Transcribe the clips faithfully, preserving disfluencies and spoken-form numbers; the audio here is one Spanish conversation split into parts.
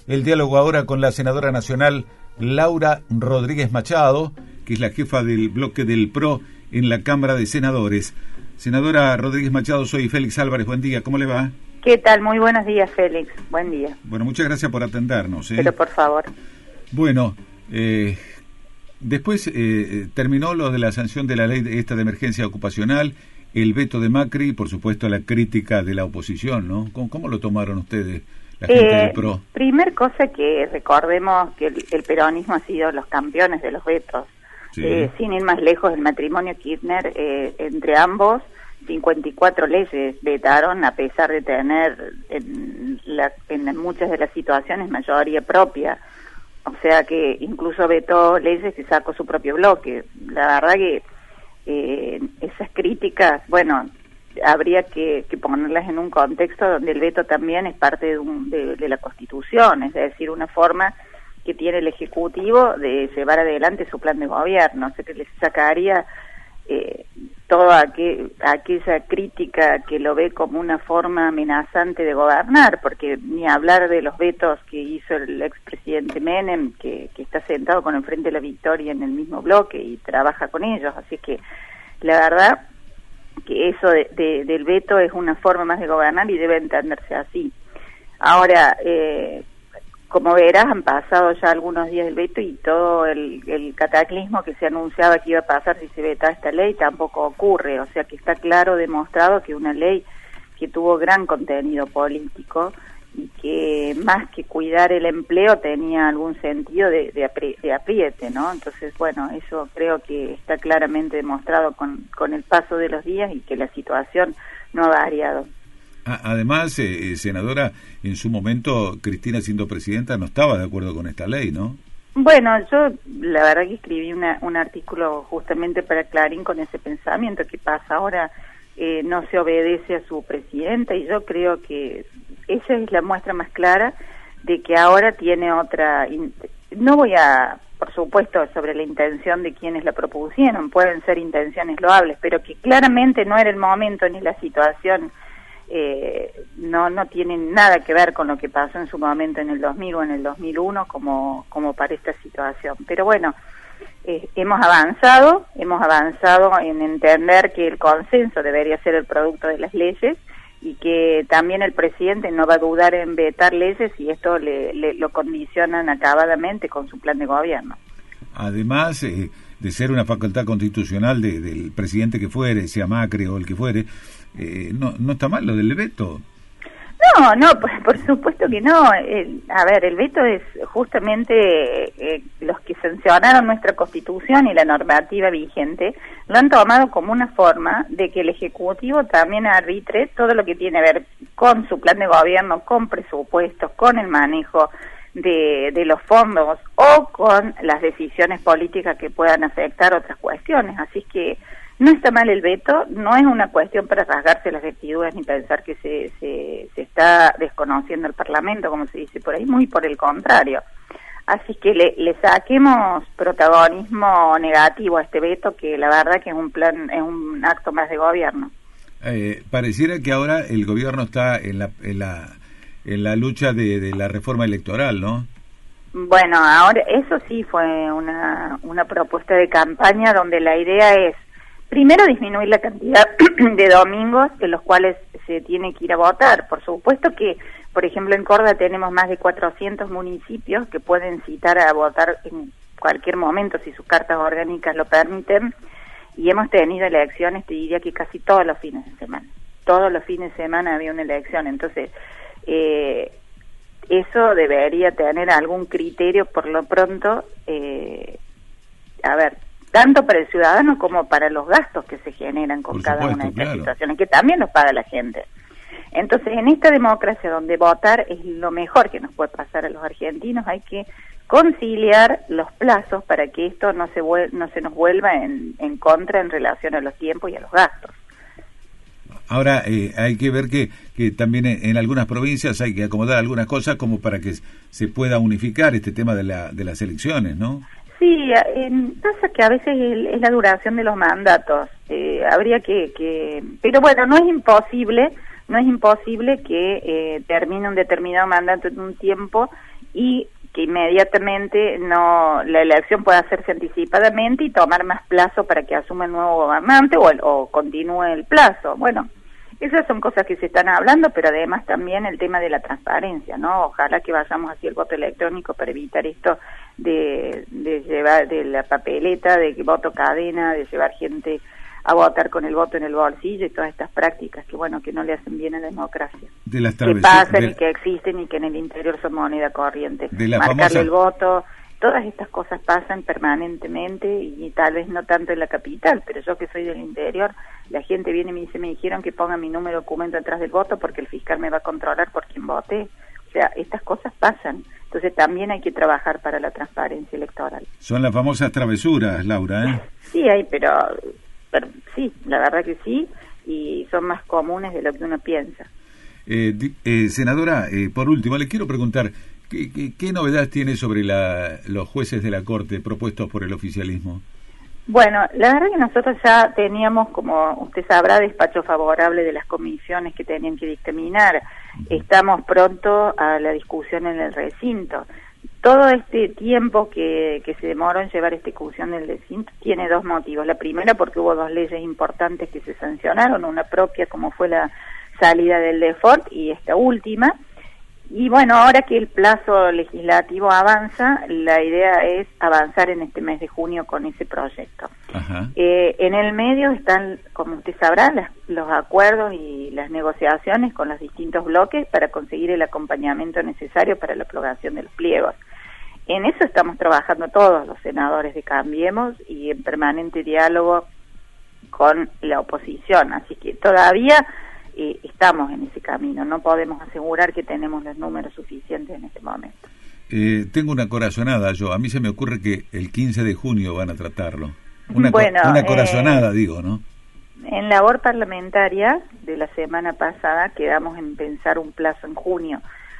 el diálogo ahora con la senadora nacional Laura Rodríguez Machado, que es la jefa del bloque del P R O en la Cámara de Senadores. Senadora Rodríguez Machado, soy Félix Álvarez, buen día, ¿cómo le va? ¿Qué tal? Muy buenos días, Félix, buen día. Bueno, muchas gracias por atendernos. ¿eh? Pero por favor. Bueno, eh, después eh, terminó lo de la sanción de la ley de esta de emergencia ocupacional, el veto de Macri y por supuesto la crítica de la oposición, ¿no? ¿Cómo, cómo lo tomaron ustedes, la gente eh, del P R O? Primer cosa que recordemos que el, el peronismo ha sido los campeones de los vetos. Sí. Eh, sin ir más lejos, el matrimonio Kirchner, eh, entre ambos, cincuenta y cuatro leyes vetaron a pesar de tener en, la, en muchas de las situaciones mayoría propia. O sea que incluso vetó leyes que sacó su propio bloque. La verdad que eh, esas críticas, bueno, habría que, que ponerlas en un contexto donde el veto también es parte de, un, de, de la Constitución, es decir, una forma que tiene el Ejecutivo de llevar adelante su plan de gobierno. O sea que les sacaría eh, toda aquel, aquella crítica que lo ve como una forma amenazante de gobernar, porque ni hablar de los vetos que hizo el expresidente Menem, que, que está sentado con el Frente de la Victoria en el mismo bloque y trabaja con ellos. Así que la verdad que eso de, de, del veto es una forma más de gobernar y debe entenderse así. Ahora, eh, como verás, han pasado ya algunos días del veto y todo el, el cataclismo que se anunciaba que iba a pasar si se vetaba esta ley tampoco ocurre. O sea que está claro demostrado que una ley que tuvo gran contenido político y que más que cuidar el empleo tenía algún sentido de, de, apri de apriete, ¿no? Entonces, bueno, eso creo que está claramente demostrado con, con el paso de los días y que la situación no ha variado. Además, eh, senadora, en su momento Cristina siendo presidenta no estaba de acuerdo con esta ley, ¿no? Bueno, yo la verdad que escribí una, un artículo justamente para Clarín con ese pensamiento que pasa ahora, eh, no se obedece a su presidenta y yo creo que esa es la muestra más clara de que ahora tiene otra... No voy a, por supuesto, sobre la intención de quienes la propusieron, pueden ser intenciones loables, pero que claramente no era el momento ni la situación. Eh, no no tienen nada que ver con lo que pasó en su momento en el dos mil o en el dos mil uno como como para esta situación. Pero bueno, eh, hemos avanzado, hemos avanzado en entender que el consenso debería ser el producto de las leyes y que también el presidente no va a dudar en vetar leyes si esto le, le lo condicionan acabadamente con su plan de gobierno. Además eh, de ser una facultad constitucional de, del presidente que fuere, sea Macri o el que fuere, Eh, no, no está mal lo del veto. No, no, por, por supuesto que no. El, a ver, el veto es justamente eh, los que sancionaron nuestra Constitución y la normativa vigente lo han tomado como una forma de que el Ejecutivo también arbitre todo lo que tiene que ver con su plan de gobierno, con presupuestos, con el manejo de, de los fondos o con las decisiones políticas que puedan afectar otras cuestiones. Así es que no está mal el veto, no es una cuestión para rasgarse las vestiduras ni pensar que se, se, se está desconociendo el Parlamento, como se dice por ahí, muy por el contrario. Así que le, le saquemos protagonismo negativo a este veto, que la verdad que es un plan, es un acto más de gobierno. Eh, pareciera que ahora el gobierno está en la, en la, en la lucha de, de la reforma electoral, ¿no? Bueno, ahora eso sí fue una, una propuesta de campaña donde la idea es primero, disminuir la cantidad de domingos en los cuales se tiene que ir a votar. Por supuesto que, por ejemplo, en Córdoba tenemos más de cuatrocientos municipios que pueden citar a votar en cualquier momento si sus cartas orgánicas lo permiten, y hemos tenido elecciones, te diría que casi todos los fines de semana. Todos los fines de semana había una elección, entonces eh, eso debería tener algún criterio por lo pronto. Eh, a ver, tanto para el ciudadano como para los gastos que se generan con cada una de estas claro. situaciones, que también los paga la gente. Entonces, en esta democracia donde votar es lo mejor que nos puede pasar a los argentinos, hay que conciliar los plazos para que esto no se vuel- no se nos vuelva en, en contra en relación a los tiempos y a los gastos. Ahora, eh, hay que ver que, que también en, en algunas provincias hay que acomodar algunas cosas como para que se pueda unificar este tema de, la, de las elecciones, ¿no? Sí, eh, pasa que a veces es la duración de los mandatos, eh, habría que, que, pero bueno, no es imposible, no es imposible que eh, termine un determinado mandato en un tiempo y que inmediatamente no la elección pueda hacerse anticipadamente y tomar más plazo para que asuma el nuevo gobernante o, el, o continúe el plazo. Bueno, esas son cosas que se están hablando, pero además también el tema de la transparencia, ¿no? Ojalá que vayamos hacia el voto electrónico para evitar esto de, de llevar de la papeleta, de voto cadena, de llevar gente a votar con el voto en el bolsillo y todas estas prácticas que, bueno, que no le hacen bien a la democracia. De las que pasan de... y que existen y que en el interior son moneda corriente. De la Marcarle famosa... el voto, todas estas cosas pasan permanentemente y tal vez no tanto en la capital, pero yo que soy del interior, la gente viene y me dice, me dijeron que ponga mi número de documento atrás del voto porque el fiscal me va a controlar por quién voté. O sea, estas cosas pasan. Entonces también hay que trabajar para la transparencia electoral. Son las famosas travesuras, Laura, ¿eh? Sí, hay, pero... Pero, sí, la verdad que sí, y son más comunes de lo que uno piensa. Eh, eh, senadora, eh, por último, le quiero preguntar, ¿qué, qué, qué novedad tiene sobre la, los jueces de la Corte propuestos por el oficialismo? Bueno, la verdad que nosotros ya teníamos, como usted sabrá, despacho favorable de las comisiones que tenían que dictaminar. Estamos pronto a la discusión en el recinto. Todo este tiempo que, que se demoró en llevar esta discusión del recinto tiene dos motivos. La primera, porque hubo dos leyes importantes que se sancionaron, una propia como fue la salida del default y esta última. Y bueno, ahora que el plazo legislativo avanza, la idea es avanzar en este mes de junio con ese proyecto. Ajá. Eh, en el medio están, como usted sabrá, las, los acuerdos y las negociaciones con los distintos bloques para conseguir el acompañamiento necesario para la aprobación de los pliegos. En eso estamos trabajando todos los senadores de Cambiemos y en permanente diálogo con la oposición, así que todavía eh, estamos en ese camino, no podemos asegurar que tenemos los números suficientes en este momento. Eh, tengo una corazonada yo, a mí se me ocurre que el quince de junio van a tratarlo. Una, bueno, una corazonada, eh, digo, ¿no? En labor parlamentaria de la semana pasada quedamos en pensar un plazo en junio.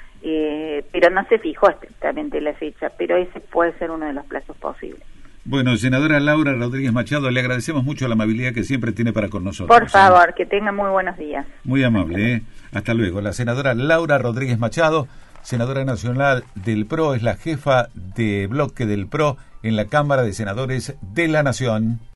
Eh, pero no se fijó estrictamente la fecha, pero ese puede ser uno de los plazos posibles. Bueno, senadora Laura Rodríguez Machado, le agradecemos mucho la amabilidad que siempre tiene para con nosotros. Por favor, ¿eh? Que tenga muy buenos días. Muy amable, ¿eh? Hasta luego. La senadora Laura Rodríguez Machado, senadora nacional del P R O, es la jefa de bloque del P R O en la Cámara de Senadores de la Nación.